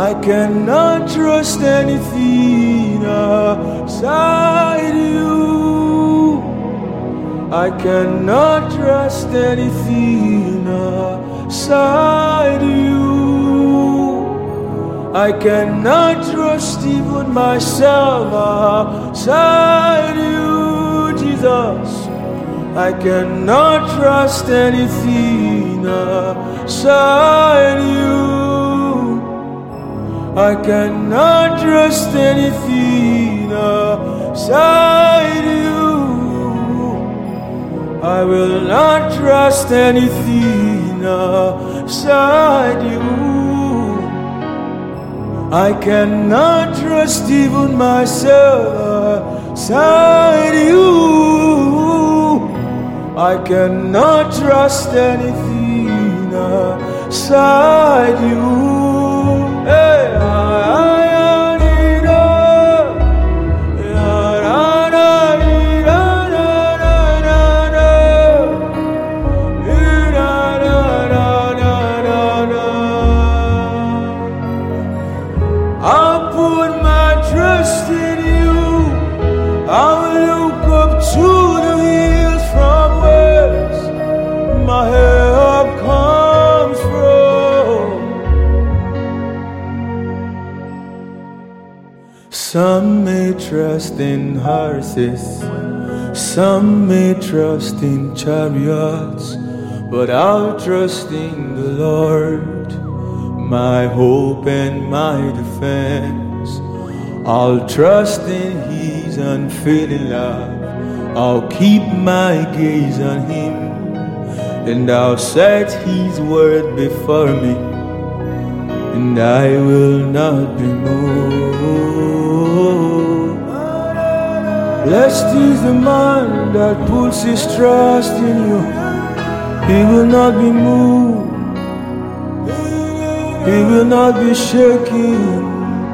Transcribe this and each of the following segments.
I cannot trust anything outside you. I cannot trust anything outside you. I cannot trust even myself outside you, Jesus. I cannot trust anything outside you. I cannot trust anything outside you. I will not trust anything outside you. I cannot trust even myself outside you. I cannot trust anything outside you. Hey, I'll put my trust in you. I'll look up to the hills from whence my help comes from. Some may trust in horses, some may trust in chariots, but I'll trust in the Lord, my hope and my defense. I'll trust in His unfailing love. I'll keep my gaze on Him, and I'll set His word before me, and I will not be moved. Blessed is the man that puts his trust in you. He will not be moved. He will not be shaken.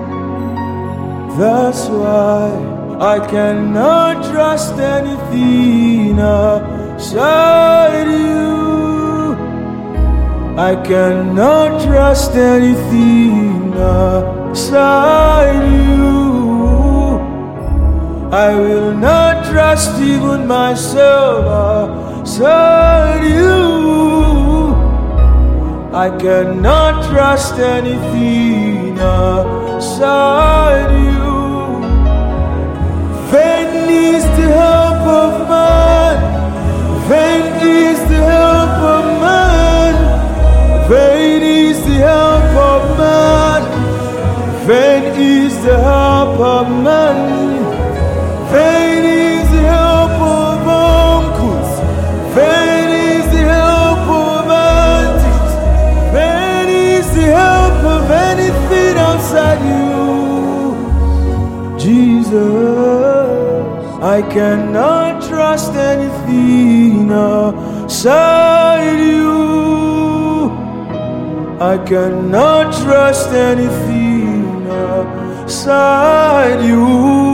That's why I cannot trust anything outside you. I cannot trust anything outside you. I will not trust even myself outside you. I cannot trust anything outside you. Vain is the help of man. Vain is the help of man. Vain is the help of man. Vain is the help of man. Vain is the help of uncles. Vain is the help of aunties. Vain is the help of anything outside you, Jesus. I cannot trust anything outside you. I cannot trust anything outside you.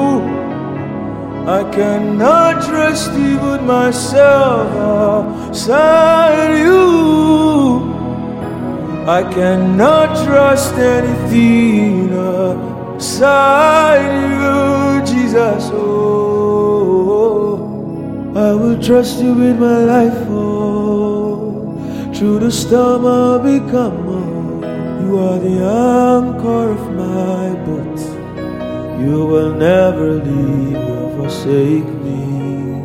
I cannot trust even myself outside you. I cannot trust anything outside you, Jesus. Oh, I will trust you with my life. Oh, through the storm I'll become. You are the anchor of my boat. You will never leave or forsake me.